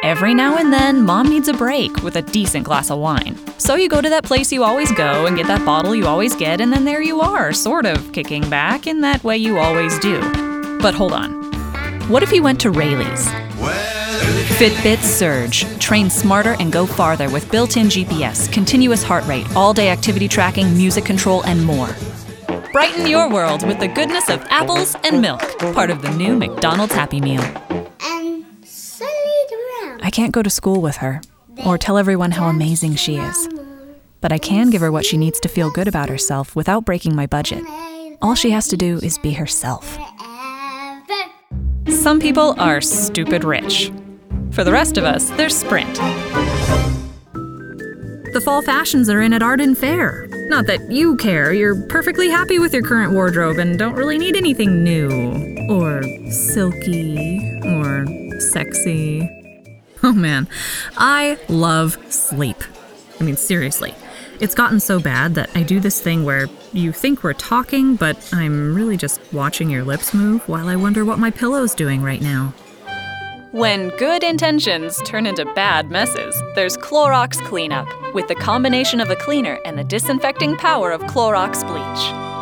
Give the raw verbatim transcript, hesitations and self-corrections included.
Every now and then, Mom needs a break with a decent glass of wine. So you go to that place you always go and get that bottle you always get, and then there you are, sort of kicking back in that way you always do. But hold on. What if you went to Rayleigh's? Fitbit Surge. Train smarter and go farther with built-in G P S, continuous heart rate, all-day activity tracking, music control, and more. Brighten your world with the goodness of apples and milk, part of the new McDonald's Happy Meal. I can't go to school with her, or tell everyone how amazing she is. But I can give her what she needs to feel good about herself without breaking my budget. All she has to do is be herself. Some people are stupid rich. For the rest of us, there's Sprint. The fall fashions are in at Arden Fair. Not that you care, you're perfectly happy with your current wardrobe and don't really need anything new, or silky, or sexy. Oh man, I love sleep. I mean, seriously. It's gotten so bad that I do this thing where you think we're talking, but I'm really just watching your lips move while I wonder what my pillow's doing right now. When good intentions turn into bad messes, there's Clorox Cleanup, with the combination of a cleaner and the disinfecting power of Clorox bleach.